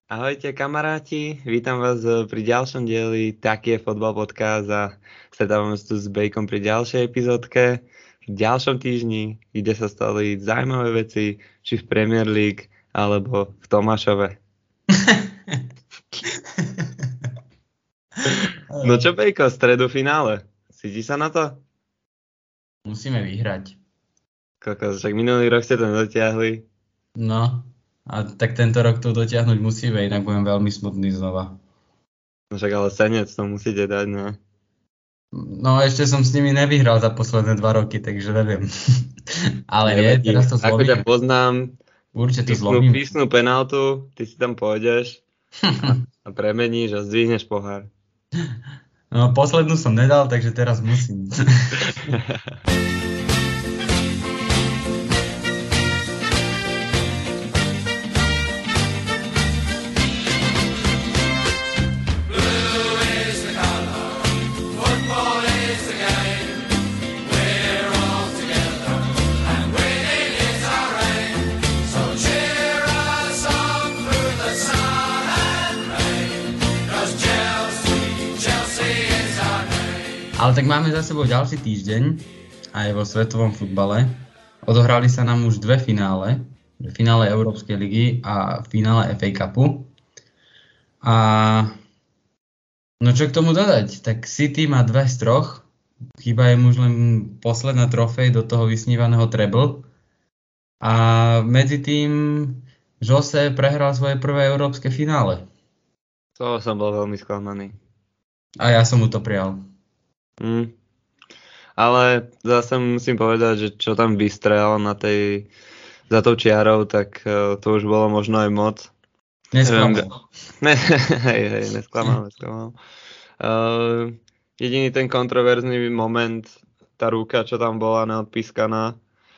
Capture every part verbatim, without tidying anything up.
Ahojte kamaráti, vítam vás pri ďalšom dieli Taký je fotbal podcast a stretávame sa tu s Bejkom pri ďalšej epizódke v ďalšom týždni, kde sa stali zaujímavé veci, či v Premier League alebo v Tomášove. No čo Bejko, stredu finále, cíti sa na to? Musíme vyhrať. Kokos, však minulý rok ste to nedotiahli. No, a tak tento rok to dotiahnuť musíme, inak budem veľmi smutný znova. No však ale senec to musíte dať, no. No ešte som s nimi nevyhral za posledné dva roky, takže neviem. Ale nie, Nevadí. teraz to Ako ťa zlomíme. poznám, Určite to písnu, zlomíme. písnu penáltu, ty si tam pôjdeš a, a premeníš a zdvihneš pohár. No poslednú som nedal, takže teraz musím. Ale tak máme za sebou ďalší týždeň aj vo svetovom futbale. Odohrali sa nám už dve finále. Finále Európskej ligy a finále ef á Cupu. A no čo k tomu dodať? Tak City má dve z troch. Chýba im už len posledná trofej do toho vysnívaného treble. A medzi tým Jose prehral svoje prvé európske finále. To som bol veľmi sklamaný. A ja som mu to prial. Mm. Ale zase musím povedať, že čo tam vystrel na tej, za tou čiarou, tak uh, to už bolo možno aj moc. Nesklamal. Ne, hej, hej, nesklamal, nesklamal. Uh, jediný ten kontroverzný moment, tá ruka, čo tam bola neodpískaná,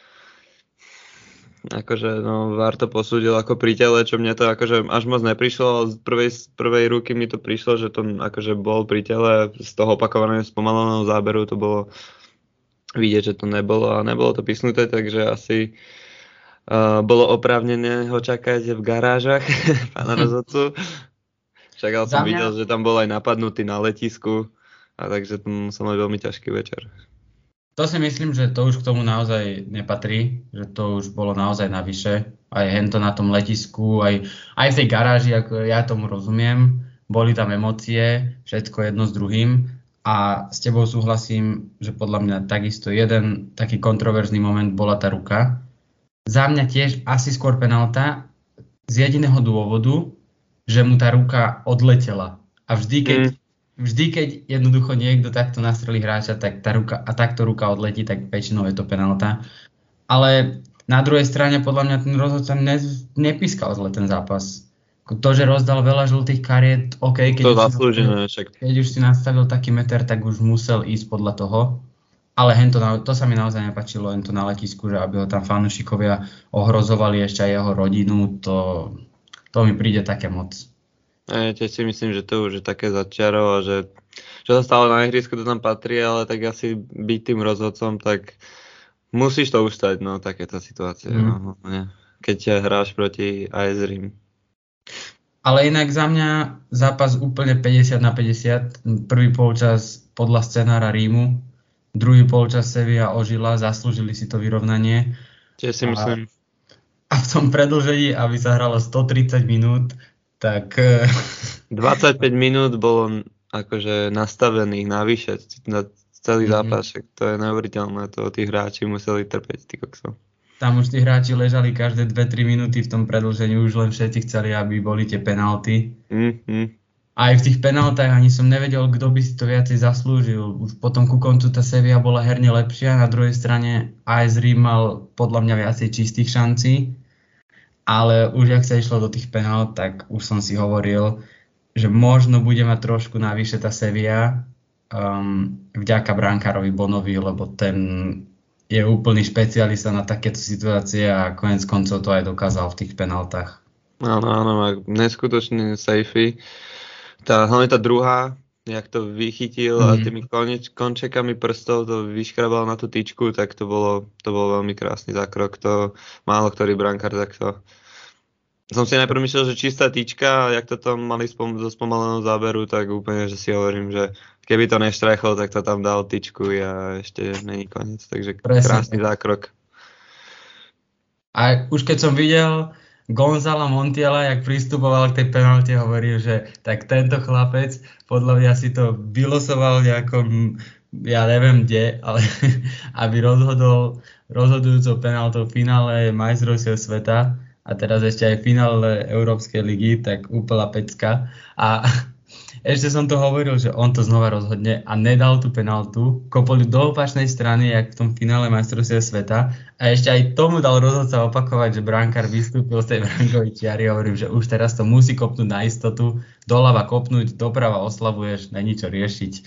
akože no, VAR to posúdil ako pri tele, čo mne to akože až moc neprišlo, ale z prvej, z prvej ruky mi to prišlo, že to akože bol pri tele, z toho opakovaného spomaleného záberu to bolo vidieť, že to nebolo a nebolo to písnuté, takže asi uh, bolo oprávnené ho čakať v garážach pána rozhodcu. Však ale som Za mňa... videl, že tam bol aj napadnutý na letisku a takže to musel mať veľmi ťažký večer. To si myslím, že to už k tomu naozaj nepatrí, že to už bolo naozaj navyše. Aj hento na tom letisku, aj, aj v tej garáži, ako ja tomu rozumiem, boli tam emócie, všetko jedno s druhým. A s tebou súhlasím, že podľa mňa takisto jeden taký kontroverzný moment bola tá ruka. Za mňa tiež asi skôr penálta z jediného dôvodu, že mu tá ruka odletela. A vždy, keď mm. Vždy, keď jednoducho niekto takto nastrelí hráča, tak tá ruka, a takto ruka odletí, tak väčšinou je to penálta. Ale na druhej strane podľa mňa ten rozhodca ne, nepískal zle ten zápas. To, že rozdal veľa žltých kariet, OK, keď, to už zaslúžené, si, keď už si nastavil taký meter, tak už musel ísť podľa toho. Ale hento, to sa mi naozaj nepáčilo, hento na letisku, že aby ho tam fanúšikovia ohrozovali ešte aj jeho rodinu, to, to mi príde také moc. Ja tiež si myslím, že to už je také začiarov a že čo sa stalo na ihrisku, to tam patrí, ale tak asi byť tým rozhodcom, tak musíš to ustať, no, takéto situácie. Mm. No, ne. Keď hráš proti á es Rím. Ale inak za mňa zápas úplne päťdesiat na päťdesiat. Prvý polčas podľa scenára Rímu, druhý polčas Sevilla ožila, zaslúžili si to vyrovnanie. Tiež si myslím. A, a v tom predĺžení, aby sa hralo stotridsať minút, tak... dvadsaťpäť minút bolo akože nastavených navyše na celý mm-hmm. zápas, to je neuveriteľné, to tí hráči museli trpeť, ty kokso. Tam už tí hráči ležali každé dve tri minúty v tom predĺžení, už len všetci chceli, aby boli tie penalty. Mm-hmm. Aj v tých penaltách ani som nevedel, kto by si to viacej zaslúžil. Už potom ku koncu tá Sevilla bola herne lepšia, na druhej strane á es Rím mal podľa mňa viacej čistých šancí. Ale už ak sa išlo do tých penálт, tak už som si hovoril, že možno bude mať trošku navyše tá Sevilla um, vďaka brankárovi Bonovi, lebo ten je úplný špecialista na takéto situácie a konec koncov to aj dokázal v tých penáltach. Áno, áno, neskutočne safety. Tá, hlavne tá druhá, jak to vychytil mm. a tými konč, končekami prstov to vyškrabal na tú tyčku, tak to bolo, to bol veľmi krásny zákrok. To málo ktorý brankár takto som si najprv myslel, že čistá tyčka, a jak to tam mali spom- zo spomaleného záberu, tak úplne, že si hovorím, že keby to neštrajchol, tak to tam dal tyčku a ešte není koniec. Takže Presne krásny tak. zákrok. A už keď som videl Gonzala Montiela, jak pristupoval k tej penalte, hovoril, že tak tento chlapec podľa mňa si to vylosoval nejakom, ja neviem kde, ale aby rozhodol rozhodujúcou penaltou v finále majstrovstiev sveta a teraz ešte aj v finále Európskej ligy, tak úplná pecka. A ešte som to hovoril, že on to znova rozhodne a nedal tú penaltu, kopol do opačnej strany, jak v tom finále majstrovstiev sveta a ešte aj tomu dal rozhodca opakovať, že brankár vystúpil z tej brankovej čiary a hovorím, že už teraz to musí kopnúť na istotu, doľava kopnúť, doprava oslavuješ, není čo riešiť.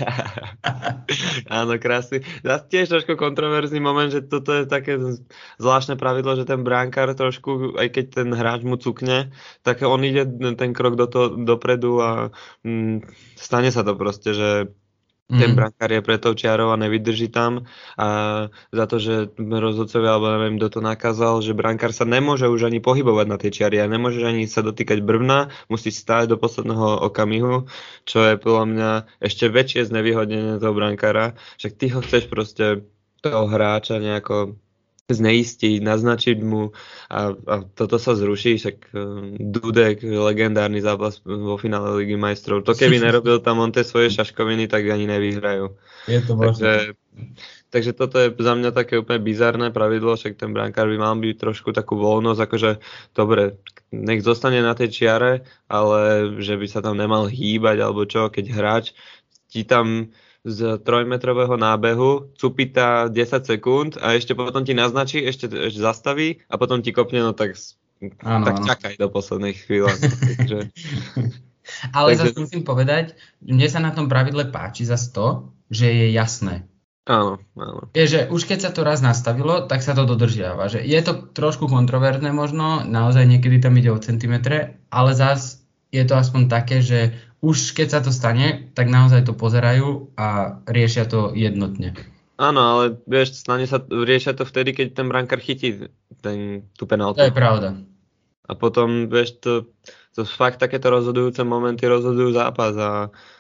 Áno, krásny. Zas tiež trošku kontroverzný moment, že toto je také zvláštne pravidlo, že ten brankár trošku, aj keď ten hráč mu cukne, tak on ide ten krok do to, dopredu a mm, stane sa to proste, že ten brankár je pred tou čiarou a nevydrží tam a za to, že rozhodcovia, alebo neviem, kto to nakázal, že brankár sa nemôže už ani pohybovať na tej čiari a nemôže ani sa dotýkať brvna, musí stáť do posledného okamihu, čo je podľa mňa ešte väčšie znevýhodnenie toho brankára, však ty ho chceš proste toho hráča nejako zneistiť, naznačiť mu a, a toto sa zruší, však Dudek, legendárny zápas vo finále Ligy majstrov. To keby nerobil tam on tie svoje šaškoviny, tak ani nevyhrajú. Je to takže, takže toto je za mňa také úplne bizarné pravidlo, však ten brankár by mal byť trošku takú voľnosť, akože dobre, nech zostane na tej čiare, ale že by sa tam nemal hýbať alebo čo, keď hráč ti tam z trojmetrového nábehu cupita desať sekúnd a ešte potom ti naznačí, ešte, ešte zastaví a potom ti kopne, no tak, áno, tak áno. Čakaj do poslednej chvíle. Takže, ale takže zase musím povedať, mne sa na tom pravidle páči zase to, že je jasné. Áno, áno. Je, že už keď sa to raz nastavilo, tak sa to dodržiava. Že je to trošku kontroverzné možno, naozaj niekedy tam ide o centimetre, ale zase je to aspoň také, že už keď sa to stane, tak naozaj to pozerajú a riešia to jednotne. Áno, ale vieš, stane sa, riešia to vtedy, keď ten brankár chytí ten, tú penáltu. To je pravda. A potom, vieš, to, to fakt takéto rozhodujúce momenty rozhodujú zápas a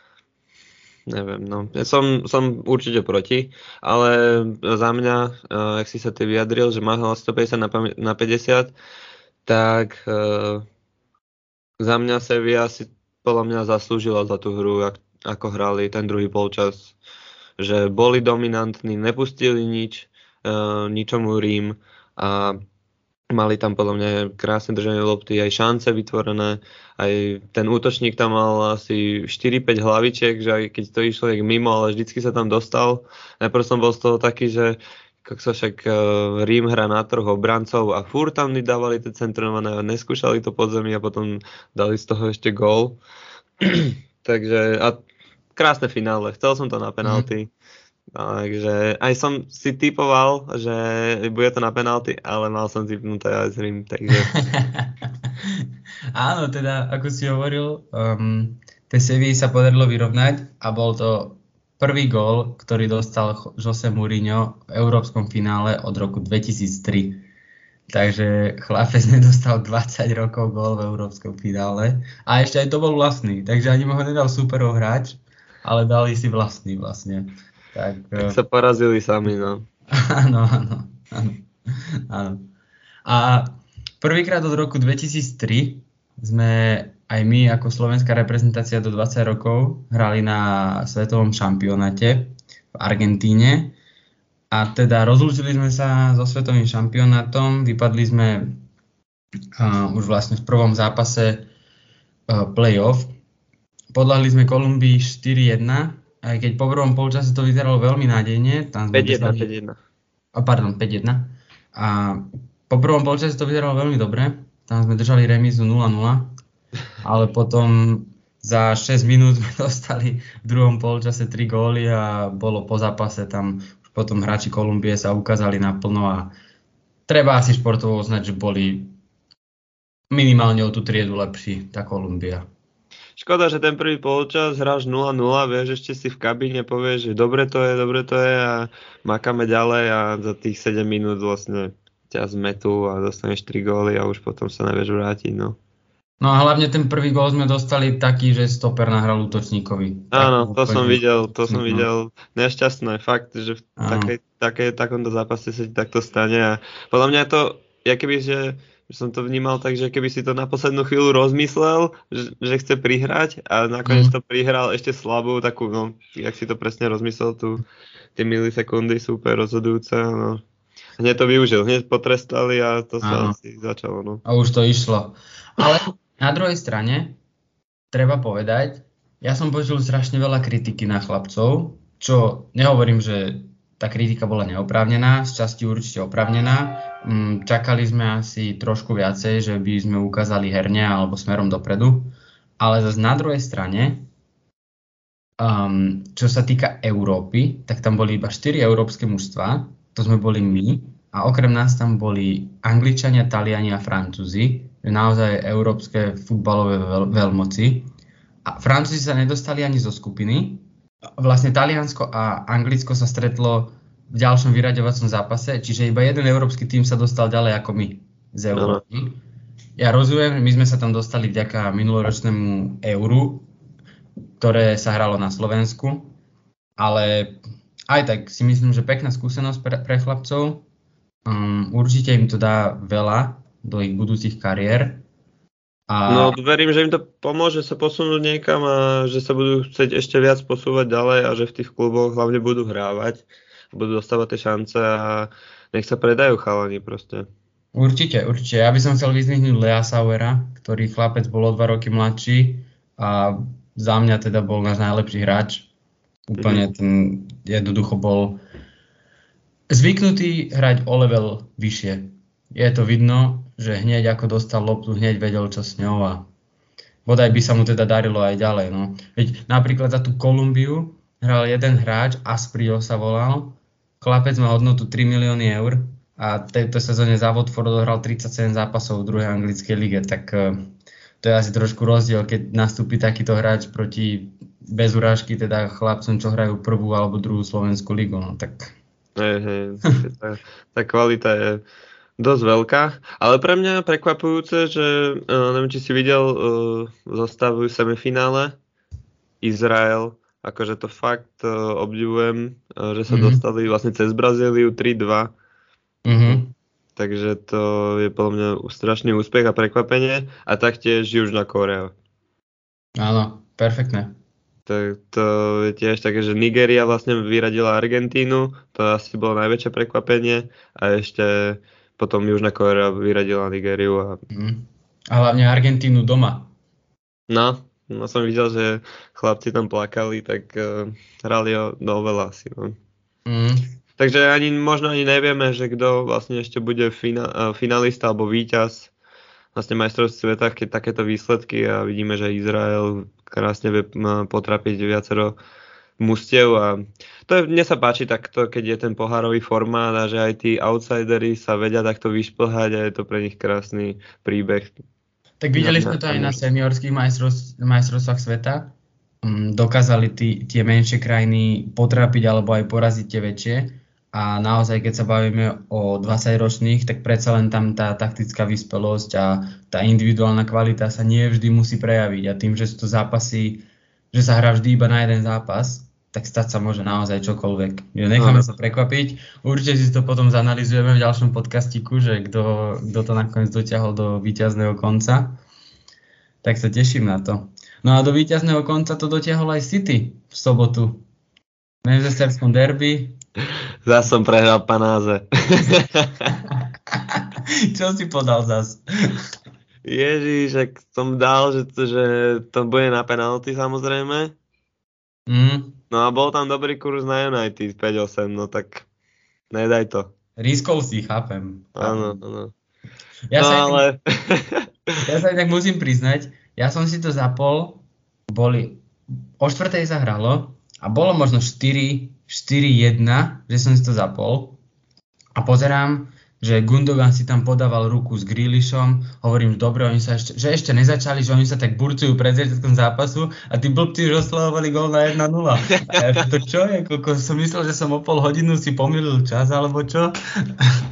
neviem, no. Ja som, som určite proti, ale za mňa, uh, ak si sa ty vyjadril, že má stopäťdesiat na päťdesiat, tak uh, za mňa Sevilla si podľa mňa zaslúžila za tú hru, ako hrali ten druhý polčas. Že boli dominantní, nepustili nič, uh, ničomu Rím a mali tam podľa mňa krásne držanie lopty, aj šance vytvorené, aj ten útočník tam mal asi štyri päť hlavičiek, že aj keď to išlo jak mimo, ale vždycky sa tam dostal. Najprv som bol z toho taký, že kako sa však uh, Rím hrá na troch obrancov a furt tam dávali tie centrované a neskúšali to pod zemi a potom dali z toho ešte gól. Takže a krásne finále, chcel som to na penalty. Mm. Takže aj som si typoval, že bude to na penalty, ale mal som typnuté aj z Rím, takže... Áno, teda, ako si hovoril, um, tej Sevilla sa podarilo vyrovnať a bol to prvý gól, ktorý dostal Jose Mourinho v európskom finále od roku dvetisíctri. Takže chlapec nedostal dvadsať rokov gól v európskom finále. A ešte aj to bol vlastný, takže ani ho nedal superov hráč, ale dali si vlastný vlastne. Tak, tak sa porazili sami, no. Áno, áno, áno, áno. A prvýkrát od roku dvetisíctri sme aj my ako slovenská reprezentácia do dvadsať rokov hrali na svetovom šampionáte v Argentíne a teda rozlúčili sme sa so svetovým šampionátom, vypadli sme uh, už vlastne v prvom zápase uh, play-off, podľahli sme Kolumbii štyri jedna, aj keď po prvom polčase to vyzeralo veľmi nádejne. päť jedna, päť jedna. Oh, pardon, päť jedna. A po prvom polčase to vyzeralo veľmi dobre, tam sme držali remízu nula nula. Ale potom za šesť minút sme dostali v druhom polčase tri góly a bolo po zápase tam už potom hráči Kolumbie sa ukázali naplno a treba asi športovo uznať, že boli minimálne o tú triedu lepší, tá Kolumbia. Škoda, že ten prvý polčas hráš nula nula, vieš, ešte si v kabíne povieš, že dobre to je, dobre to je a makáme ďalej a za tých sedem minút vlastne ťa zmetú a dostaneš tri góly a už potom sa nevieš vrátiť, no. No a hlavne ten prvý gól sme dostali taký, že stoper nahral útočníkovi. Áno, to úplne, som videl, to som no. videl. Nešťastné, fakt, že v takej, takej, takomto zápase sa ti takto stane a podľa mňa to, ja keby, že som to vnímal tak, že keby si to na poslednú chvíľu rozmyslel, že, že chce prihrať a nakoniec mm. to prihral ešte slabú, takú, no, jak si to presne rozmyslel, tu tie milisekundy super rozhodujúce, no. Hneď to využil, hneď potrestali a to sa Áno. asi začalo, no. A už to išlo. Ale na druhej strane, treba povedať, ja som počul strašne veľa kritiky na chlapcov, čo nehovorím, že tá kritika bola neoprávnená, z časti určite oprávnená. Čakali sme asi trošku viacej, že by sme ukázali herne alebo smerom dopredu. Ale zase na druhej strane, um, čo sa týka Európy, tak tam boli iba štyri európske mužstvá, to sme boli my, a okrem nás tam boli Angličania, Taliani a Francúzi, naozaj európske futbalové veľ- veľmoci. A Francúzi sa nedostali ani zo skupiny. Vlastne Taliansko a Anglicko sa stretlo v ďalšom vyraďovacom zápase, čiže iba jeden európsky tím sa dostal ďalej ako my z Európy. No. Ja rozumiem, my sme sa tam dostali vďaka minuloročnému euru, ktoré sa hralo na Slovensku, ale aj tak si myslím, že pekná skúsenosť pre, pre chlapcov. Um, určite im to dá veľa do ich budúcich kariér. A... No verím, že im to pomôže sa posunúť niekam a že sa budú chcieť ešte viac posúvať ďalej a že v tých kluboch hlavne budú hrávať, budú dostávať tie šance a nech sa predajú chalani proste. Určite, určite. Ja by som chcel vyzvihnúť Lea Sauera, ktorý chlapec bol o dva roky mladší a za mňa teda bol náš najlepší hráč. Úplne ten jednoducho bol zvyknutý hrať o level vyššie. Je to vidno, že hneď ako dostal loptu, hneď vedel, čo s ňou a bodaj by sa mu teda darilo aj ďalej. No. Veď napríklad za tú Kolumbiu hral jeden hráč, Asprio sa volal, chlapec má hodnotu tri milióny eur a tejto sezóne za Watford odohral tridsaťsedem zápasov v druhej anglickej lige, tak to je asi trošku rozdiel, keď nastúpi takýto hráč proti bez urážky teda chlapcom, čo hrajú prvú alebo druhú slovenskú ligu. No, tak... Hej, hej, tá, tá kvalita je dosť veľká, ale pre mňa prekvapujúce, že uh, neviem, či si videl uh, zostavu semifinále Izrael, akože to fakt uh, obdivujem, uh, že sa mm-hmm. dostali vlastne cez Brazíliu tri dva. Mm-hmm. Takže to je podľa mňa strašný úspech a prekvapenie a taktiež Južná Kórea. Áno, perfektné. Tak to je tiež také, že Nigéria vlastne vyradila Argentínu, to asi bolo najväčšie prekvapenie a ešte potom Južná Kórea vyradila Nigériu. A... Mm. a hlavne Argentínu doma. No, no som videl, že chlapci tam plakali, tak uh, hrali ho do veľa asi. No. Mm. Takže ani, možno ani nevieme, že kto vlastne ešte bude fina, uh, finalista alebo víťaz vlastne majstrovství sveta, keď takéto výsledky a vidíme, že Izrael krásne vie potrapiť viacero mustiev a to je, mne sa páči takto, keď je ten pohárový formát a že aj tí outsidery sa vedia takto vyšplhať a je to pre nich krásny príbeh. Tak videli sme to aj na seniorských majstrovstvách sveta. Dokázali tí, tie menšie krajiny potrapiť alebo aj poraziť tie väčšie. A naozaj, keď sa bavíme o dvadsaťročných, tak predsa len tam tá taktická vyspelosť a tá individuálna kvalita sa nie vždy musí prejaviť. A tým, že sú to zápasy, že sa hrá vždy iba na jeden zápas, tak stať sa môže naozaj čokoľvek. Necháme sa prekvapiť. Určite si to potom zanalizujeme v ďalšom podcastiku, že kto, kto to nakoniec dotiahol do víťazného konca. Tak sa teším na to. No a do víťazného konca to dotiahol aj City v sobotu. V manchesterskom derby. Zas som prehral panáze. Čo si podal zas? Ježiš, ak som dal, že to, že to bude na penalty samozrejme. Mm. No a bol tam dobrý kurz na United päť osem, no tak nedaj to. Riskol si, chápem. Áno, áno. Ja, no sa ale... ja sa inak musím priznať, ja som si to zapol, boli, o štvrtej sa hralo a bolo možno štyri jedna, že som si to zapol a pozerám, že Gundogan si tam podával ruku s Grealishom, hovorím, že dobre, oni sa ešte, že ešte nezačali, že oni sa tak burcujú pred začiatkom zápasu a tí blbci už oslavovali gól na jedna nula. A ja to čo je, koľko som myslel, že som o pol hodinu si pomýlil čas, alebo čo?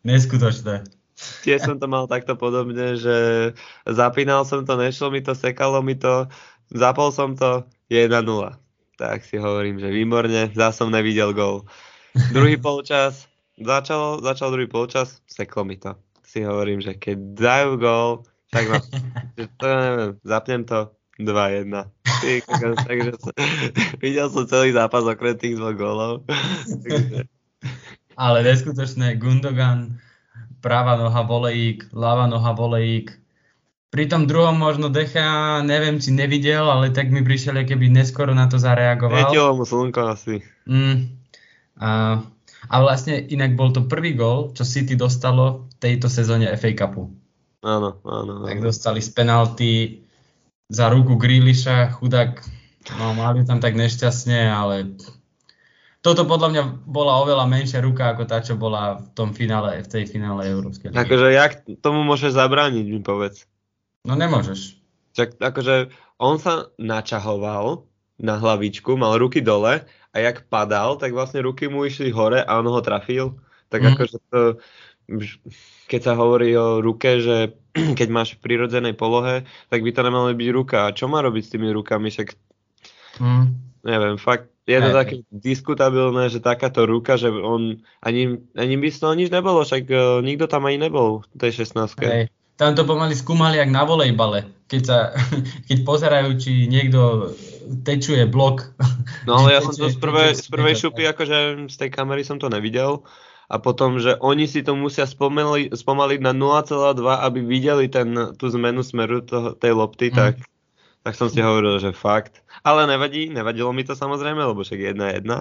Neskutočné. Tiež som to mal takto podobne, že zapínal som to, nešlo mi to, sekalo mi to, zapol som to, jedna nula. Tak si hovorím, že výborne, zás som nevidel gól. Druhý polčas, začal, začal druhý polčas, seklo mi to. Si hovorím, že keď dajú gól, tak ma, že to neviem, zapnem to, dva jedna. Takže som, videl som celý zápas okrem tých dvoch gólov. Takže... Ale neskutočné, Gundogan, práva noha volejík, ľava noha volejík. Pri tom druhom možno De Gea, neviem, či nevidel, ale tak mi prišiel, keby neskoro na to zareagoval. Svietilo mu slnko asi. Mm. A, a vlastne inak bol to prvý gól, čo City dostalo v tejto sezóne ef á Cupu. Áno, áno, áno. Tak dostali z penalty za ruku Grealisha, chudák, no mali tam tak nešťastne, ale toto podľa mňa bola oveľa menšia ruka ako tá, čo bola v tom finále, v tej finále Európskej ligy. Akože jak tomu môžeš zabrániť, mi povedz. No nemôžeš. Čak, akože on sa načahoval na hlavičku, mal ruky dole a jak padal, tak vlastne ruky mu išli hore a on ho trafil. Tak mm. akože to, keď sa hovorí o ruke, že keď máš v prirodzenej polohe, tak by to nemalo byť ruka. A čo má robiť s tými rukami? Však mm. neviem, fakt je to také diskutabilné, že takáto ruka, že on ani, ani by z toho nič nebolo, však uh, nikto tam ani nebol v tej šestnástke. Hej. Tam to pomaly skúmali jak na volejbale, keď sa, keď pozerajú, či niekto tečuje blok. No ale ja som to z prvej, z prvej šupy, akože z tej kamery som to nevidel. A potom, že oni si to musia spomali, spomaliť na nula celá dva, aby videli ten, tú zmenu smeru toho, tej lopty, mm. tak, tak som si hovoril, že fakt. Ale nevadí, nevadilo mi to samozrejme, lebo však jedna jedna.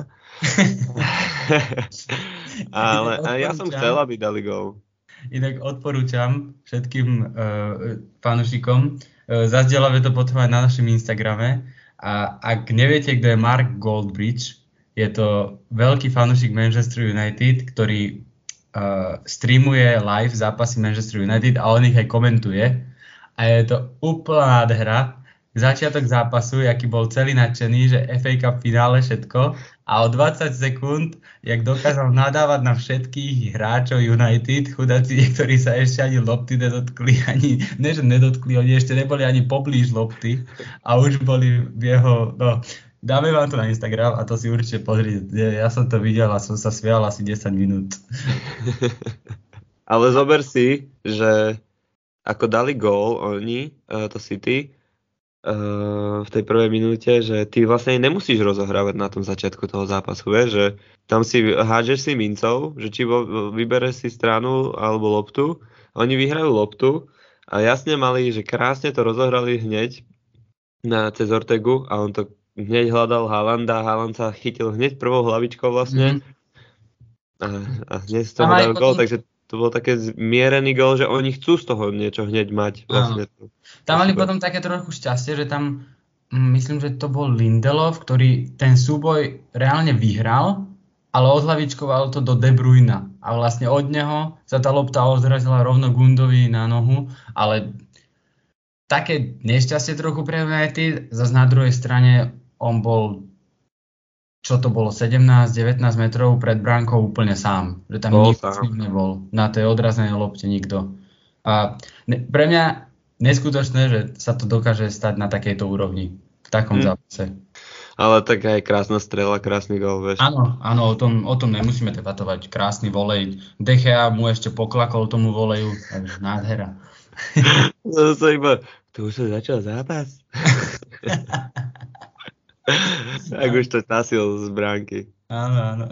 Ale a ja som chcel, aby dali gól. Inak odporúčam všetkým uh, fanúšikom, uh, zazdieľame to potom aj na našom Instagrame. A ak neviete, kto je Mark Goldbridge, je to veľký fanúšik Manchester United, ktorý uh, streamuje live zápasy Manchester United a on ich aj komentuje. A je to úplná nádhera. Začiatok zápasu, aký bol celý nadšený, že ef á Cup finále všetko. A o dvadsať sekúnd, jak dokázal nadávať na všetkých hráčov United, chudáci, ktorí sa ešte ani lopty nedotkli, ani, ne že nedotkli, oni ešte neboli ani poblíž lopty a už boli v jeho, no, dáme vám to na Instagram a to si určite pozrite. Ja som to videl a som sa smial asi desať minút. Ale zober si, že ako dali gól oni, to City, Uh, v tej prvej minúte, že ty vlastne nemusíš rozohrávať na tom začiatku toho zápasu, vieš, že tam si hádžeš si mincov, že či vo, vybereš si stranu alebo loptu, oni vyhrajú loptu a jasne mali, že krásne to rozohrali hneď na cez Ortegu a on to hneď hľadal Haalanda, Haaland sa chytil hneď prvou hlavičkou vlastne mm. a, a hneď z toho dal gól, takže to bol také zmierený gól, že oni chcú z toho niečo hneď mať. Vlastne. Tam mali potom také trochu šťastie, že tam, myslím, že to bol Lindelof, ktorý ten súboj reálne vyhral, ale odhlavičkoval to do De Bruyna. A vlastne od neho sa tá lopta odrazila rovno Gundovi na nohu, ale také nešťastie trochu pre United, zase na druhej strane on bol, čo to bolo, sedemnásť devätnásť metrov pred bránkou úplne sám. Že tam bol nikto sám. Nebol. Na tej odrazenej lopte nikto. A ne, pre mňa neskutočné, že sa to dokáže stať na takejto úrovni. V takom hmm. zápase. Ale tak aj krásna strela, krásny gól, vieš. Áno, áno, o tom, o tom nemusíme debatovať. Krásny volej. De Gea mu ešte poklakol tomu voleju. Takže nádhera. To sa iba, tu už sa začal zápas. Tak už to nasil z bránky. Áno, áno.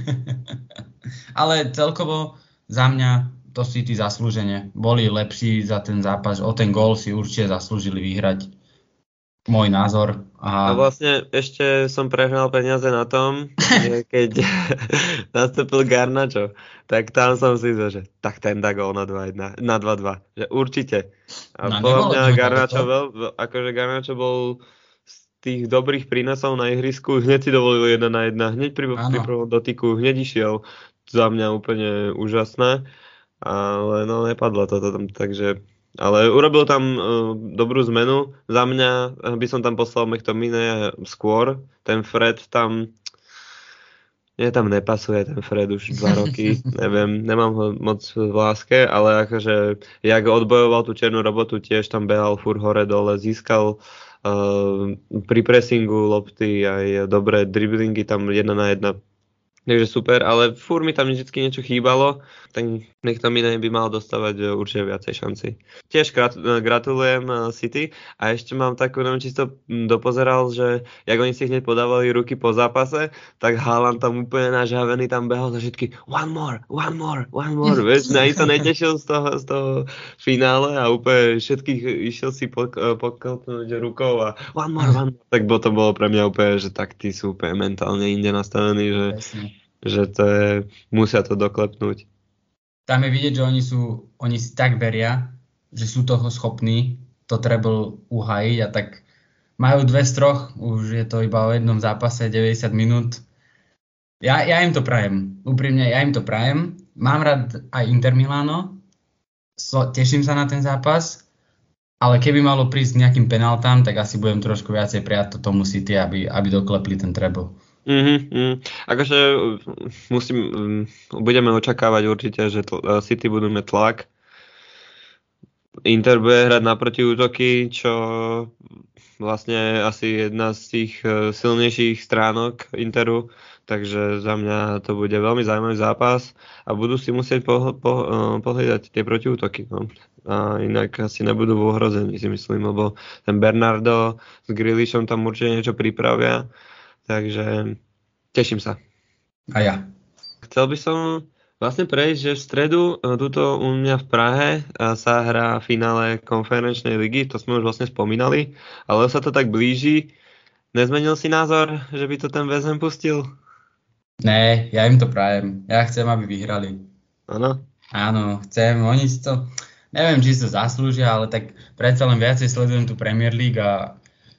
Ale celkovo za mňa to City zaslúžene. Boli lepší za ten zápas. O ten gól si určite zaslúžili vyhrať. Môj názor. A, a vlastne ešte som prehral peniaze na tom, keď nastúpil Garnacho. Tak tam som si zvedal, že tak ten dá gól na dva jedna, na dva dva. Že určite. A no, podľa mňa Garnacho, veľ, akože Garnacho bol tých dobrých prínosov na ihrisku, hneď si dovolil jedna na jedna, hneď pri, pri prvom dotyku, hneď išiel, za mňa úplne úžasné, ale no nepadlo to tam, takže, ale urobil tam uh, dobrú zmenu, za mňa by som tam poslal McTominaya skôr, ten Fred tam, mne tam nepasuje ten Fred už dva roky, neviem, nemám ho moc v láske, ale akože jak odbojoval tú černú robotu, tiež tam behal furt hore dole, získal uh, pri pressingu lopty aj dobré driblingy tam jedna na jedna. Takže super, ale furt mi tam vždycky niečo chýbalo, tak niekto iný by mal dostávať určite viacej šanci. Tiež gratulujem City a ešte mám takú, neviem, či si to dopozeral, že jak oni si hneď podávali ruky po zápase, tak Haaland tam úplne nažhavený tam behal za všetky one more, one more, one more, vieš, nej to netešil z toho, z toho finále a úplne všetkých išiel si poklopnúť rukou a one more, one more, tak to bolo pre mňa úplne, že tak tí sú úplne mentálne inde nastavení, že že to je, musia to doklepnúť. Tam je vidieť, že oni sú, oni si tak veria, že sú toho schopní to treble uhajiť a tak majú dve z troch, už je to iba o jednom zápase, deväťdesiat minút. Ja, ja im to prajem, úprimne, ja im to prajem. Mám rád aj Inter Milano, so, teším sa na ten zápas, ale keby malo prísť nejakým penáltam, tak asi budem trošku viacej prijať to tomu City, aby, aby doklepli ten treble. Mm-hmm, mm. Akože musím, budeme očakávať určite, že tl- City budú mať tlak. Inter bude hrať na protiútoky, čo vlastne asi jedna z tých silnejších stránok Interu, takže za mňa to bude veľmi zaujímavý zápas a budú si musieť po- po- pohľadať tie protiútoky. No. A inak asi nebudú v ohrození, si myslím, lebo ten Bernardo s Grealishom tam určite niečo pripravia. Takže teším sa. A ja. Chcel by som vlastne prejsť, že v stredu tuto u mňa v Prahe sa hrá finále konferenčnej ligy, to sme už vlastne spomínali, ale sa to tak blíži. Nezmenil si názor, že by to ten West Ham pustil? Ne, ja im to prajem. Ja chcem, aby vyhrali. Áno? Áno, chcem. Oni si to, neviem, či si to zaslúžia, ale tak predsa len viacej sledujem tú Premier League a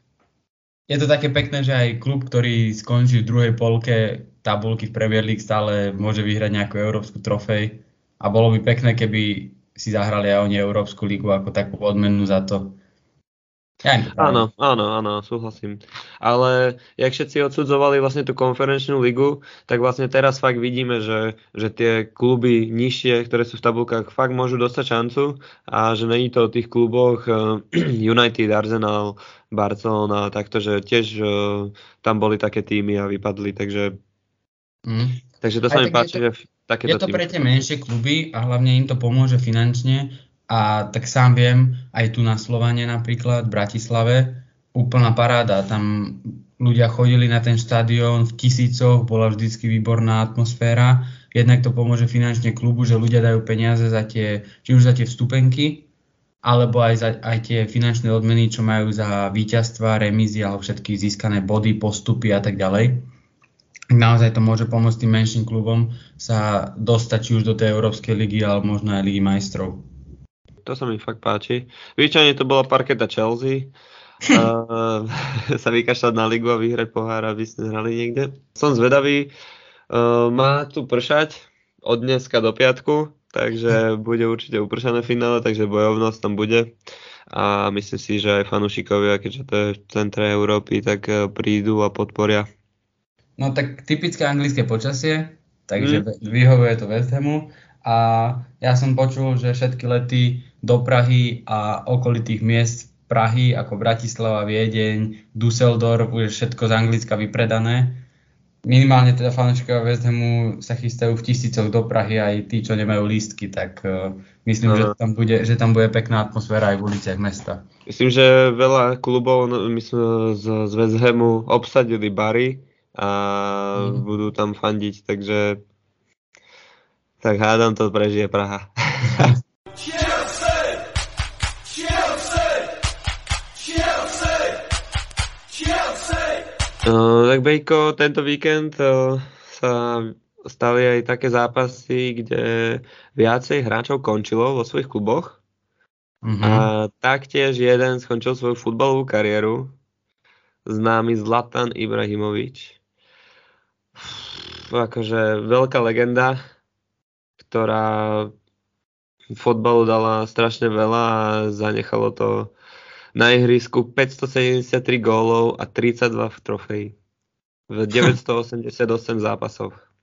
je to také pekné, že aj klub, ktorý skončí v druhej polke tabulky v Premier League, stále môže vyhrať nejakú európsku trofej. A bolo by pekné, keby si zahrali aj oni Európsku ligu ako takú odmenu za to. Ja áno, áno, áno, súhlasím. Ale jak všetci odsudzovali vlastne tú konferenčnú ligu, tak vlastne teraz fakt vidíme, že, že tie kluby nižšie, ktoré sú v tabulkách, fakt môžu dostať šancu a že není to o tých kluboch United, Arsenal, Barcelona, takto, že tiež uh, tam boli také týmy a vypadli, takže mm. takže to sa mi páči, že takéto týmy. Je to týmy. pre tie menšie kluby a hlavne im to pomôže finančne a tak sám viem, aj tu na Slovane napríklad, v Bratislave, úplná paráda, tam ľudia chodili na ten štadión v tisícoch, bola vždycky výborná atmosféra, jednak to pomôže finančne klubu, že ľudia dajú peniaze za tie, či už za tie vstupenky, alebo aj, za, aj tie finančné odmeny, čo majú za víťazstva, remízy alebo všetky získané body, postupy a tak ďalej. Naozaj to môže pomôcť tým menším klubom sa dostať či už do tej Európskej ligy, alebo možno aj Ligy majstrov. To sa mi fakt páči. Výčajne to bola parketa Chelsea. uh, sa vykašľať na ligu a vyhrať pohár, aby ste hrali niekde. Som zvedavý. Uh, má tu pršať od dneska do piatku, takže bude určite upršané finále, takže bojovnosť tam bude. A myslím si, že aj fanúšikovia, keďže to je v centre Európy, tak prídu a podporia. No tak typické anglické počasie, takže mm. vyhovuje to West Hamu. A ja som počul, že všetky lety do Prahy a okolitých miest Prahy, ako Bratislava, Viedeň, Düsseldorf, už je všetko z Anglicka vypredané. Minimálne teda fanúšikovia West Hamu sa chystajú v tisícoch do Prahy, aj tí, čo nemajú lístky, tak uh, myslím, no. že, tam bude, že tam bude pekná atmosféra aj v uliciach mesta. Myslím, že veľa klubov no, myslím, z, z West Hamu obsadili bary a mm. budú tam fandiť, takže tak hádam, to prežije Praha. Chelsea! Chelsea! Chelsea! Chelsea! Uh, tak Bejko, tento víkend uh, sa stali aj také zápasy, kde viacej hráčov končilo vo svojich kluboch. Mm-hmm. A taktiež jeden skončil svoju futbalovú kariéru, známy Zlatan Ibrahimovič. Akože veľká legenda, ktorá fotbalu dala strašne veľa a zanechalo to na ihrisku päťstosedemdesiattri gólov a tridsaťdva v trofeji v deväťstoosemdesiatosem zápasoch.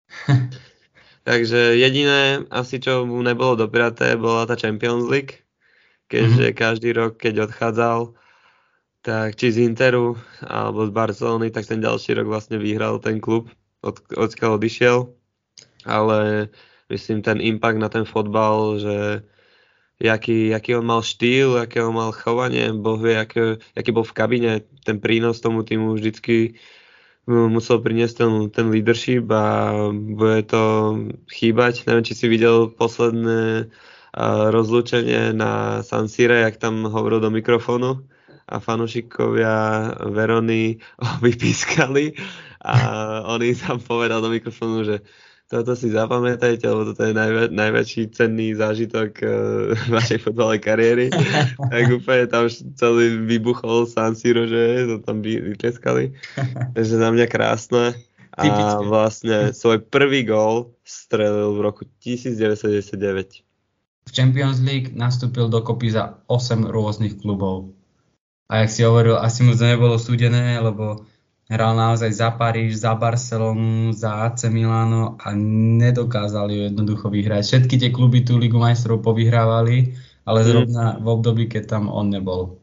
Takže jediné asi, čo mu nebolo dopriaté, bola tá Champions League, keďže Mhm. každý rok, keď odchádzal, tak či z Interu alebo z Barcelony, tak ten ďalší rok vlastne vyhral ten klub, od, odkiaľ odišiel. Ale myslím ten impact na ten fotbal, že jaký, jaký on mal štýl, aké on mal chovanie, Boh vie, aký, aký bol v kabíne, ten prínos tomu týmu vždycky musel priniesť ten, ten leadership a bude to chýbať. Neviem, či si videl posledné uh, rozlúčenie na San Sire, jak tam hovoril do mikrofónu a fanúšikovia Verony ho vypískali a on im tam povedal do mikrofónu, že toto si zapamätajte, lebo toto je najvä, najväčší cenný zážitok uh, vašej futbalovej kariéry. Tak úplne tam celý vybuchol San Siro, že to tam vy, vytleskali. Takže na mňa krásne. A Typické. vlastne svoj prvý gól strelil v roku devätnásťstodeväťdesiatdeväť. V Champions League nastúpil dokopy za osem rôznych klubov. A jak si hovoril, asi mu to nebolo súdené, lebo hral naozaj za Paríž, za Barcelonu, za á cé Milano a nedokázali ju jednoducho vyhrať. Všetky tie kluby tú Ligu majstrov povyhrávali, ale zrovna v období, keď tam on nebol.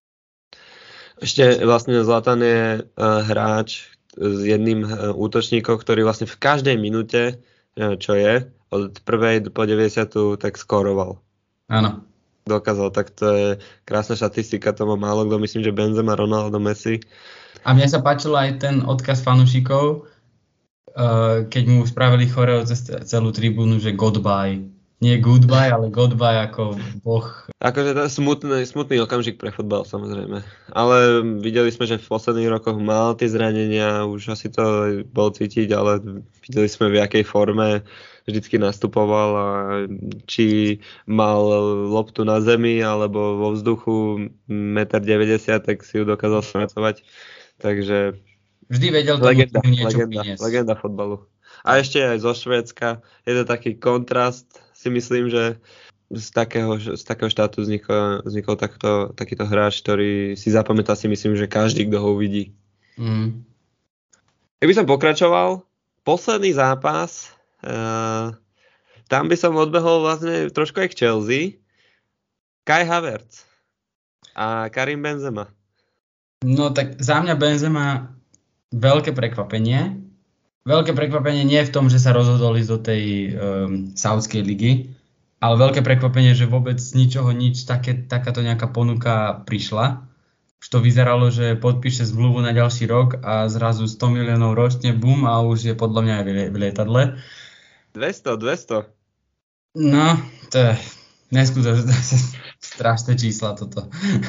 Ešte vlastne Zlatan je uh, hráč s jedným uh, útočníkom, ktorý vlastne v každej minúte, uh, čo je, od prvej po deväťdesiatu tak skóroval. Áno. Dokázal, tak to je krásna štatistika, to má málo kto, myslím, že Benzema, Ronaldo, Messi. A mne sa páčil aj ten odkaz fanúšikov, uh, keď mu spravili choreo cez celú tribúnu, že goodbye. Nie goodbye, ale goodbye ako boh. Akože to je smutný, smutný okamžik pre futbal, samozrejme. Ale videli sme, že v posledných rokoch mal tie zranenia, už asi to bol cítiť, ale videli sme v jakej forme vždycky nastupoval a či mal loptu na zemi alebo vo vzduchu jeden deväťdesiat metra, tak si ju dokázal smetovať. Takže vždy vedel tomu legenda, niečo legenda, priniesť. legenda fotbalu. A ešte aj zo Švédska je to taký kontrast, si myslím, že z takého, z takého štátu vznikol, vznikol takto, takýto hráč, ktorý si zapamätá, si myslím, že každý, kto ho uvidí. Mm. Keby som pokračoval, posledný zápas, uh, tam by som odbehol vlastne trošku aj k Chelsea. Kai Havertz a Karim Benzema. No tak za mňa Benzema veľké prekvapenie. Veľké prekvapenie nie v tom, že sa rozhodol ísť do tej um, Saudskej ligy, ale veľké prekvapenie, že vôbec z ničoho nič také, takáto nejaká ponuka prišla. Už to vyzeralo, že podpíše zmluvu na ďalší rok a zrazu sto miliónov ročne, bum, a už je podľa mňa aj v lietadle. dvesto, dvesto. No, to je neskutočné, strašné čísla toto.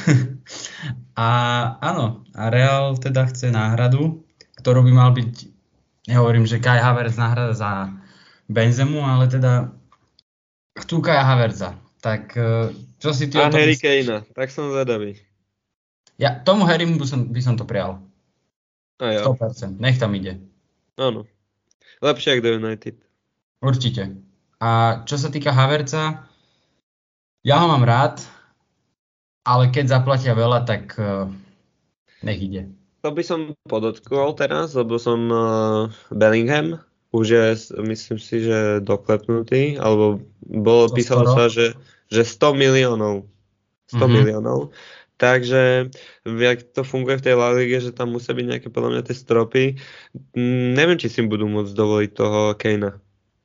A áno, a Real teda chce náhradu, ktorú by mal byť, nehovorím, že Kai Havertz náhrada za Benzemu, ale teda chcú Kai Havertza. Tak čo si ty A o tom Harry myslíš? Kanea, tak som zvedavý. Ja tomu Harrymu by som, by som to prijal. A ja, sto percent, nech tam ide. áno. Lepšie ako do United. Určite. A čo sa týka Havertza, ja ho mám rád, ale keď zaplatia veľa, tak uh, nech ide. To by som podotkol teraz, lebo som uh, Bellingham, už je, myslím si, že doklepnutý, alebo bolo, To písalo skoro. sa, že, že sto miliónov. sto Mhm. miliónov. Takže, jak to funguje v tej La Lige, že tam musia byť nejaké podľa mňa tie stropy. Mm, neviem, či si budú môcť dovoliť toho Kanea.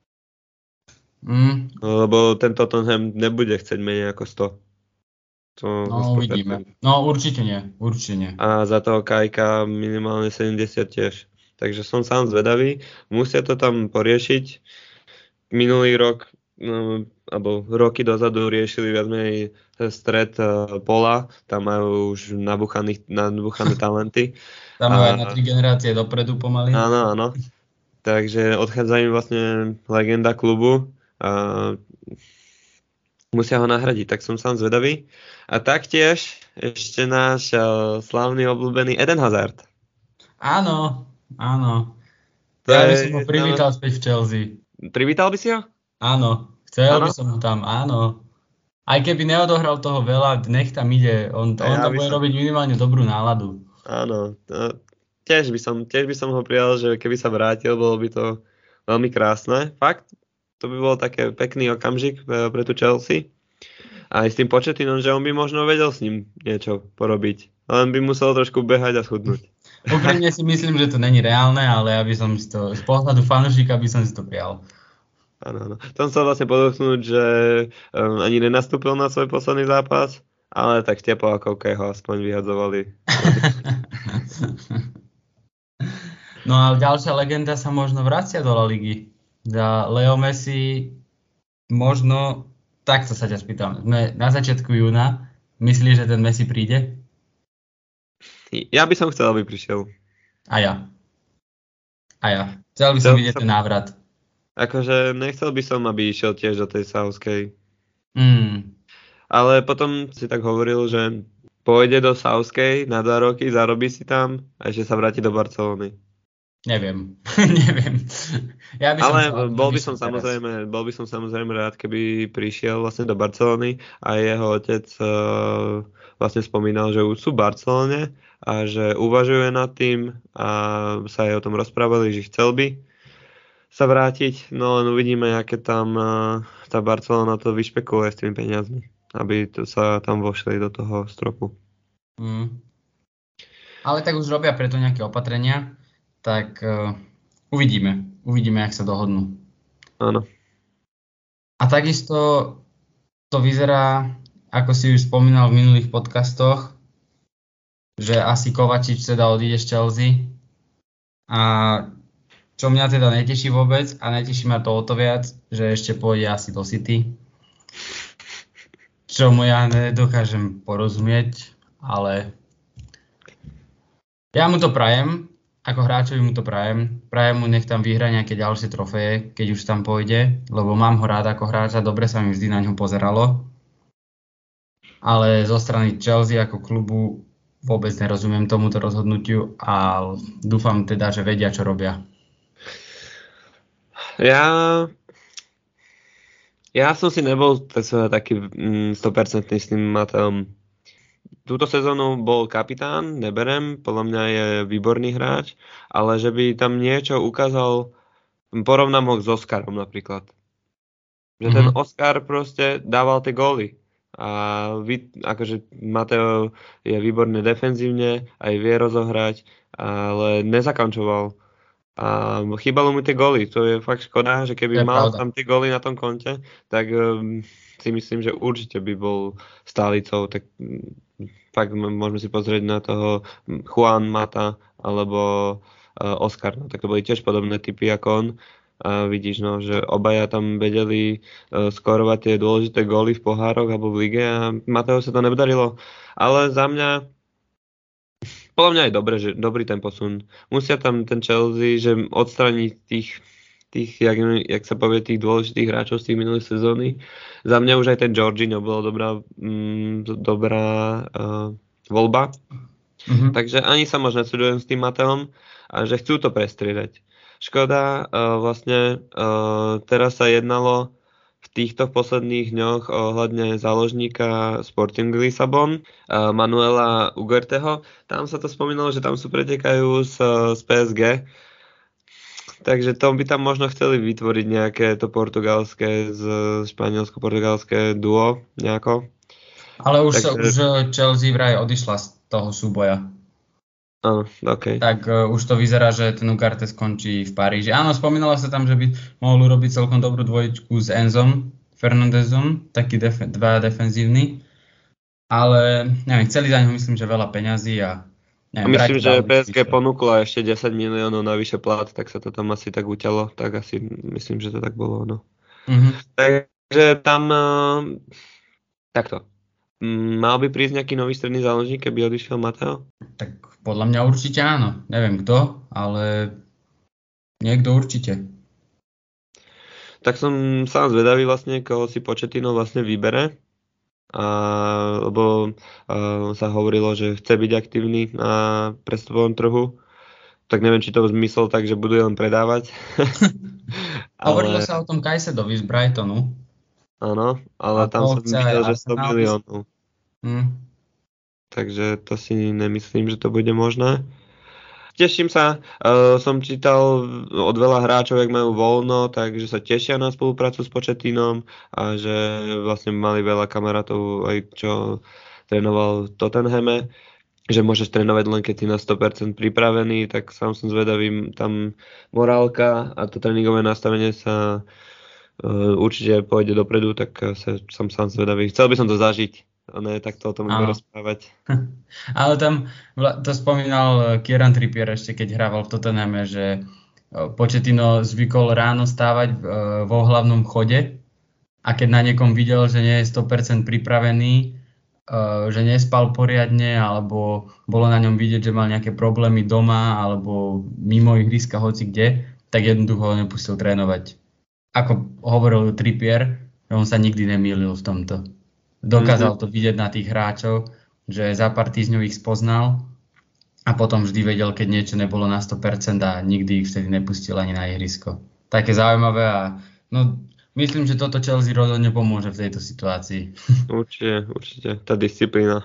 Mm, Lebo ten Tottenham nebude chcieť menej ako sto. To no sto percent. uvidíme. No určite nie, určite nie. A za toho Kajka minimálne sedemdesiat tiež. Takže som sám zvedavý. Musia to tam poriešiť. Minulý rok, no, alebo roky dozadu riešili viac menej stred uh, pola. Tam majú už nabuchané, nabuchané talenty. Tam majú aj A- na tri generácie dopredu pomaly. Áno, áno. Takže odchádza im vlastne legenda klubu a musia ho nahradiť, tak som sám zvedavý. A taktiež ešte náš uh, slávny obľúbený Eden Hazard. Áno, áno. To Ja by je- som ho privítal späť v Chelsea. Privítal by si ho? Áno, chcel Áno? by som ho tam, áno. Aj keby neodohral toho veľa, nech tam ide. On, A on ja tam by bude som- robiť minimálne dobrú náladu. Áno. To, tiež, by som, tiež by som ho prijal, že keby sa vrátil, bolo by to veľmi krásne. Fakt, to by bol také pekný okamžik pre tú Chelsea. Aj s tým Pochettinom, že on by možno vedel s ním niečo porobiť. Len by musel trošku behať a schudnúť. Úprimne si myslím, že to není reálne, ale ja by som si to, z pohľadu fanúšika by som si to prijal. Áno, áno. Som chcel vlastne podotknúť, že um, ani nenastúpil na svoj posledný zápas, ale tak v teplákovke ho aspoň vyhadzovali. No a ďalšia legenda sa možno vracia do La Ligy. Za Leo Messi možno, takto sa ťa spýtam, sme na začiatku júna, myslíš, že ten Messi príde? Ja by som chcel, aby prišiel. A ja. A ja. Chcel by som Chcel vidieť som- ten návrat. Akože nechcel by som, aby išiel tiež do tej Southgate. Mm. Ale potom si tak hovoril, že pôjde do Southgate na dva roky, zarobí si tam a ešte sa vráti do Barcelony. Neviem. Neviem. Ja by som Ale chcel, aby bol by vyšiel som teraz. samozrejme, bol by som samozrejme rád, keby prišiel vlastne do Barcelony a jeho otec uh, vlastne spomínal, že už sú v Barcelone a že uvažuje nad tým a sa aj o tom rozprávali, že chcel by sa vrátiť, no len uvidíme, aké tam uh, tá Barcelona to vyšpekuluje s tými peniazmi, aby to sa tam vošli do toho stropu. Mm. Ale tak už robia preto nejaké opatrenia, tak uh, uvidíme. Uvidíme, jak sa dohodnú. Áno. A takisto to vyzerá, ako si už spomínal v minulých podcastoch, že asi Kovačič teda odíde z Chelsea. A čo mňa teda neteší vôbec, a neteší ma to o to viac, že ešte pôjde asi do City. Čo mu ja nedokážem porozumieť, ale ja mu to prajem, ako hráčovi mu to prajem. Prajem mu, nech tam vyhrá nejaké ďalšie trofeje, keď už tam pôjde, lebo mám ho rád ako hráča, dobre sa mi vždy na ňo pozeralo. Ale zo strany Chelsea ako klubu vôbec nerozumiem tomuto rozhodnutiu a dúfam teda, že vedia, čo robia. Ja, ja som si nebol tak sa taký mm, sto percent s tým Mateom. Túto sezónu bol kapitán, neberem, podľa mňa je výborný hráč, ale že by tam niečo ukázal, porovnám ho s Oskarom napríklad. Že ten Mhm. Oskar proste dával tie góly. A vy, akože Mateo je výborný defenzívne, aj vie rozohrať, ale nezakončoval. A chýbalo mu tie góly, to je fakt škoda, že To keby je mal pravda. tam tie góly na tom konte, tak um, si myslím, že určite by bol stálicou. Tak um, fakt m- môžeme si pozrieť na toho um, Juan Mata alebo uh, Oscar, no, tak to boli tiež podobné typy ako on. A vidíš, no, že obaja tam vedeli uh, skorovať tie dôležité góly v pohároch alebo v lige a Mateo sa to nepodarilo. Ale za mňa podľa mňa je dobre, že dobrý ten posun. Musia tam ten Chelsea, že odstraniť tých, tých jak, jak sa povie, tých dôležitých hráčov z tých minulých sezóny. Za mňa už aj ten Jorginho bola dobrá, mm, dobrá uh, voľba. Mhm. Takže ani sa možno nesledujem s tým Mateom a že chcú to prestriedať. Škoda, uh, vlastne uh, teraz sa jednalo v týchto posledných dňoch ohľadne záložníka Sporting Lisabon, uh, Manuela Ugarteho. Tam sa to spomínalo, že tam sú pretekajú z, z pé es gé. Takže to by tam možno chceli vytvoriť nejaké to portugalské, z španielsko-portugalské duo nejako. Ale už, sa, Takže- už eh, Chelsea vraj odišla z toho súboja. Áno, OK. Tak uh, už to vyzerá, že ten Ugarte skončí v Paríži. Áno, spomínalo sa tam, že by mohol urobiť celkom dobrú dvojičku s Enzom Fernandezom, taký def- dva defenzívny. Ale neviem, chceli za ňo myslím, že veľa peňazí a A neviem, myslím, vraj to že dalo pé es gé vyššie. ponúkla ešte desať miliónov navyše plat, tak sa to tam asi tak uťalo. Tak asi myslím, že to tak bolo, no. Mhm. Takže tam uh, takto. Mm, Mal by prísť nejaký nový stredný záložník, keby odišiel Mateo? Tak podľa mňa určite áno. Neviem kto, ale niekto určite. Tak som sám zvedavý vlastne, koho si Pochettino vlastne vybere. A, lebo uh, sa hovorilo, že chce byť aktívny na prestupovom trhu. Tak neviem, či to zmysel tak, že budú len predávať. Hovorilo ale, sa o tom Kajsedovi z Brightonu. áno, ale A tam to som chce aj videl, že sto Arsenal. miliónov. Hm. Takže to si nemyslím, že to bude možné. Teším sa, uh, som čítal od veľa hráčov, jak majú voľno, takže sa tešia na spoluprácu s Pochettinom a že vlastne mali veľa kamarátov, aj čo trénoval v Tottenhame, že môžeš trénovať len keď si na sto percent pripravený, tak sám som zvedavý, tam morálka a to tréningové nastavenie sa uh, určite pôjde dopredu, tak sa, som sám zvedavý. Chcel by som to zažiť. A ne takto o tom iba rozprávať. Ale tam to spomínal Kieran Trippier ešte, keď hrával v Tottenhame, že Pochettino zvykol ráno stávať vo hlavnom chode a keď na niekom videl, že nie je sto percent pripravený, že nespal poriadne alebo bolo na ňom vidieť, že mal nejaké problémy doma alebo mimo ihriska, hoci kde, tak jednoducho ho nepustil trénovať. Ako hovoril Trippier, že on sa nikdy nemýlil v tomto. Dokázal to vidieť na tých hráčov, že za pár týždňov ich spoznal a potom vždy vedel, keď niečo nebolo na sto percent a nikdy ich vtedy nepustil ani na ihrisko. Také zaujímavé a no, myslím, že toto Chelsea rozhodne pomôže v tejto situácii. Určite, určite, tá disciplína.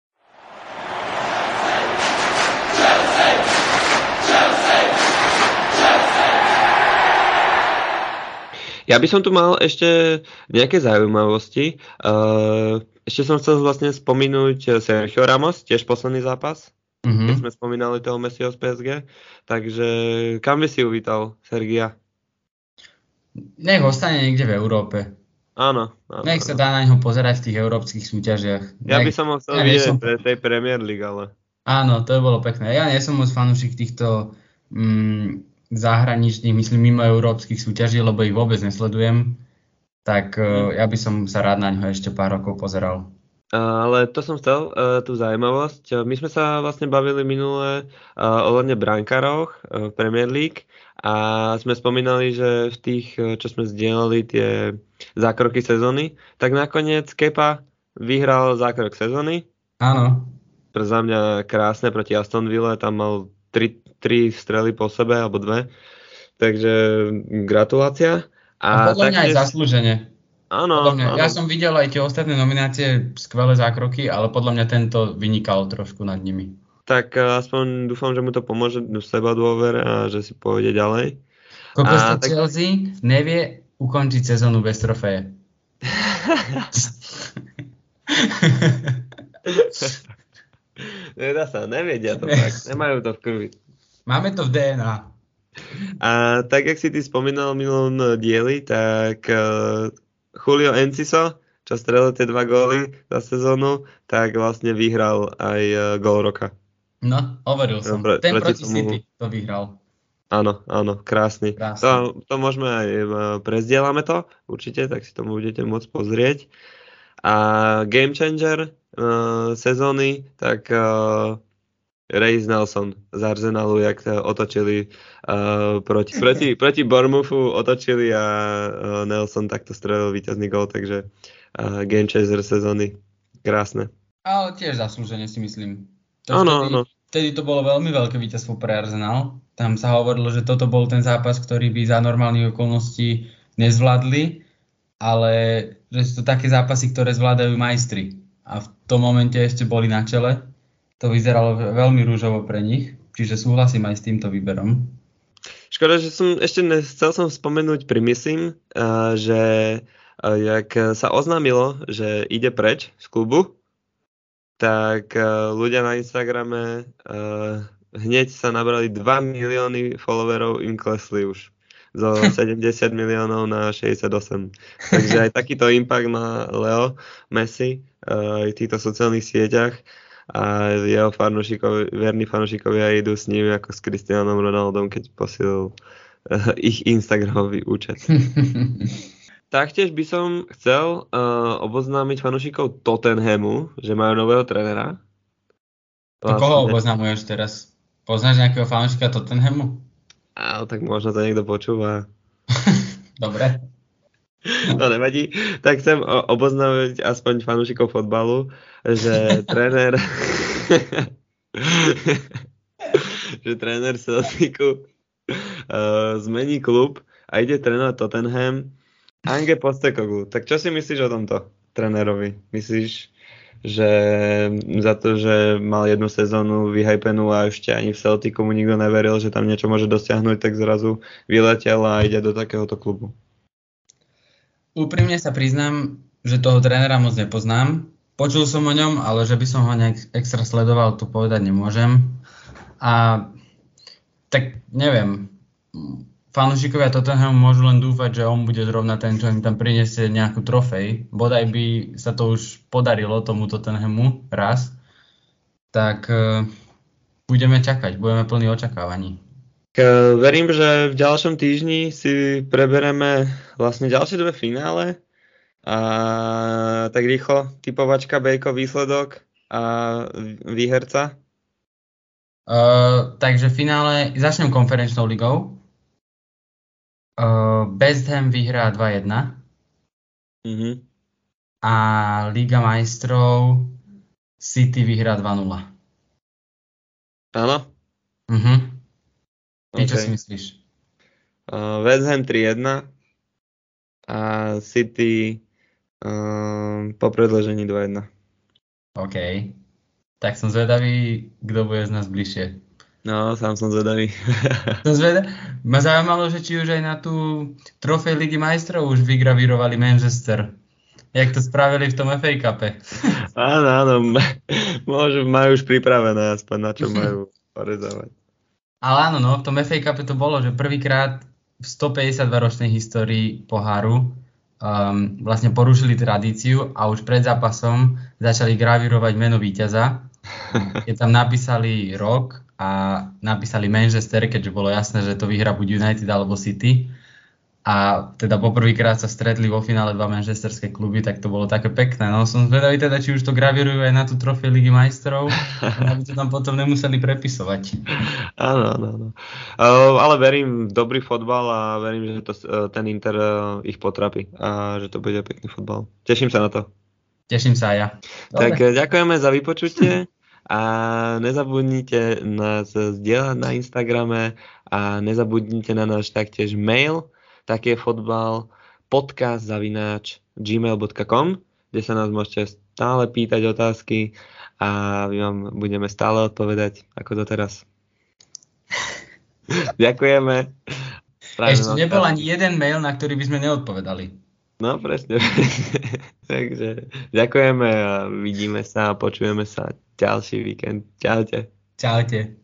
Ja by som tu mal ešte nejaké zaujímavosti. Ešte som chcel vlastne spomenúť Sergio Ramos, tiež posledný zápas, mm-hmm. keď sme spomínali toho Messiho z pé es gé. Takže kam by si uvítal Sergia? Nech ostane niekde v Európe. Áno. áno Nech áno. sa dá na ňo pozerať v tých európskych súťažiach. Ja Nech, by som ho chcel ja vidieť som... pre tej Premier League, ale... Áno, to by bolo pekné. Ja nie som moc fanúšik týchto... Mm, zahraničných, myslím mimo európskych súťaží, lebo ich vôbec nesledujem, tak mm. ja by som sa rád na ňo ešte pár rokov pozeral. Ale to som chcel, tú zaujímavosť. My sme sa vlastne bavili minule ohľadne brankároch v Premier League a sme spomínali, že v tých, čo sme zdieľali tie zákroky sezóny, tak nakoniec Kepa vyhral zákrok sezóny. Áno. Pre za mňa krásne proti Aston Ville, tam mal tri tri strely po sebe, alebo dve. Takže gratulácia. A, a podľa mňa aj zaslúžene. Áno, áno. Ja som videl aj tie ostatné nominácie, skvelé zákroky, ale podľa mňa tento vynikal trošku nad nimi. Tak aspoň dúfam, že mu to pomôže do seba dôvere a že si pôjde ďalej. Kokos to tak... Chelsea nevie ukončiť sezónu bez trofeje. Nedá sa, nevedia to tak, nemajú to v krvi. Máme to v dé en á. A tak, jak si ty spomínal v minulom dieli, tak uh, Julio Enciso, čo strelil tie dva góly za sezónu, tak vlastne vyhral aj uh, gól roka. No, hovoril som. Pre, Ten proti tomu... City to vyhral. Áno, áno, krásny. krásny. To, to môžeme aj, uh, prezdielame to, určite, tak si to budete môcť pozrieť. A game changer uh, sezóny, tak... Uh, Reiss Nelson z Arsenalu, jak otočili uh, proti, proti, proti Bournemouthu, otočili a uh, Nelson takto strelil víťazný gól, takže uh, game changer sezóny. Krásne. Ale tiež zaslúžene si myslím. Áno, áno. Vtedy to bolo veľmi veľké víťazstvo pre Arsenal. Tam sa hovorilo, že toto bol ten zápas, ktorý by za normálnych okolností nezvládli, ale že sú to také zápasy, ktoré zvládajú majstri. A v tom momente ešte boli na čele. To vyzeralo veľmi rúžovo pre nich, čiže súhlasím aj s týmto výberom. Škoda, že som ešte chcel som spomenúť primysím, uh, že uh, jak sa oznámilo, že ide preč z klubu, tak uh, ľudia na Instagrame uh, hneď sa nabrali dva milióny followerov, im klesli už zo sedemdesiat miliónov na šesťdesiatosem. Takže aj takýto impact má Leo Messi uh, aj v týchto sociálnych sieťach. A jeho fanúšikovi, verní fanúšikovia idú s ním ako s Cristianom Ronaldom, keď posilil uh, ich Instagramový účet. Taktiež by som chcel uh, oboznámiť fanúšikov Tottenhamu, že majú nového trénera. To koho oboznamuješ teraz? Poznáš nejakého fanúšika Tottenhamu? Áno, tak možno to niekto počúva. Dobre. To nevadí. Tak chcem oboznámiť aspoň fanúšikov fotbalu, že tréner že tréner Celticu uh, zmení klub a ide trénovať Tottenham Ange Postecoglou. Tak čo si myslíš o tomto? trénerovi? Myslíš, že za to, že mal jednu sezónu vyhypenú a ešte ani v Celticu mu nikto neveril, že tam niečo môže dosiahnuť, tak zrazu vyletel a ide do takéhoto klubu? Úprimne sa priznám, že toho trénera moc nepoznám. Počul som o ňom, ale že by som ho nejak extra sledoval, to povedať nemôžem. A tak neviem, fanúšikovia Tottenhamu môžu len dúfať, že on bude zrovna ten, čo im tam prinesie nejakú trofej. Bodaj by sa to už podarilo tomu Tottenhamu raz. Tak uh, budeme čakať, budeme plní očakávaní. K, verím, že v ďalšom týždni si prebereme vlastne ďalšie dve finále. A tak rýchlo, typovačka, Bejko, výsledok a výherca. Uh, takže v finále začnem konferenčnou ligou. Uh, West Ham vyhrá dva jedna. Uh-huh. A Liga majstrov City vyhrá dva nula. Áno? Uh-huh. Ty Okay. čo si myslíš? Uh, West Ham tri jedna a City uh, po predĺžení dva jedna. OK. Tak som zvedavý, kto bude z nás bližšie. No, sám som zvedavý. Som zvedavý. Ma zaujímalo, že či už aj na tú trofej Ligy majstrov už vygravírovali Manchester. Jak to spravili v tom ef á Cupe. Áno, áno. Môžu, majú už pripravené aspoň na čo majú porezávať. Ale áno, no, v tom ef á Cupe to bolo, že prvýkrát v stopäťdesiatdvaročnej histórii poháru um, vlastne porušili tradíciu a už pred zápasom začali gravírovať meno víťaza. Keď tam napísali rok a napísali Manchester, keďže bolo jasné, že to vyhrá buď United alebo City. A teda poprvýkrát sa stretli vo finále dva manchesterské kluby, tak to bolo také pekné. No som zvedavý teda, či už to gravírujú aj na tú trofej Ligy majstrov, aby to tam potom nemuseli prepisovať. Áno, áno, áno. Uh, ale verím v dobrý fotbal a verím, že to, uh, ten Inter uh, ich potrapí a že to bude pekný fotbal. Teším sa na to. Teším sa aj ja. Dobre. Tak ďakujeme za vypočutie a nezabudnite nás zdieľať na Instagrame a nezabudnite na náš taktiež mail takejfotbal podcast zavináč gmail bodka com, kde sa nás môžete stále pýtať otázky a my vám budeme stále odpovedať ako doteraz. Ďakujeme. Ešte nebol ani jeden mail, na ktorý by sme neodpovedali. No presne. Takže ďakujeme a vidíme sa a počujeme sa ďalší víkend. Čaute. Čaute.